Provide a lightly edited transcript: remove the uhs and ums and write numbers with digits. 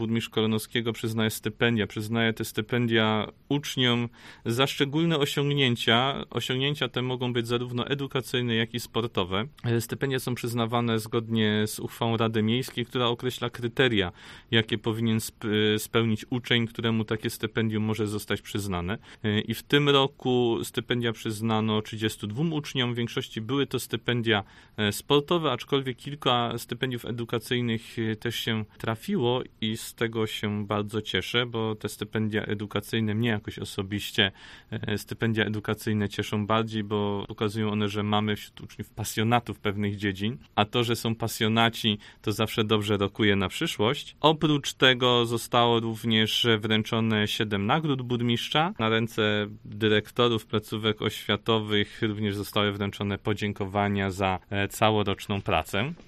Burmistrz Koronowskiego przyznaje te stypendia uczniom za szczególne osiągnięcia. Osiągnięcia te mogą być zarówno edukacyjne, jak i sportowe. Stypendia są przyznawane zgodnie z uchwałą Rady Miejskiej, która określa kryteria, jakie powinien spełnić uczeń, któremu takie stypendium może zostać przyznane. I w tym roku stypendia przyznano 32 uczniom. W większości były to stypendia sportowe, aczkolwiek kilka stypendiów edukacyjnych też się trafiło i z tego się bardzo cieszę, bo te stypendia edukacyjne mnie jakoś osobiście, stypendia edukacyjne cieszą bardziej, bo pokazują one, że mamy wśród uczniów pasjonatów pewnych dziedzin, a to, że są pasjonaci, to zawsze dobrze rokuje na przyszłość. Oprócz tego zostało również wręczone 7 nagród burmistrza. Na ręce dyrektorów placówek oświatowych również zostały wręczone podziękowania za całoroczną pracę.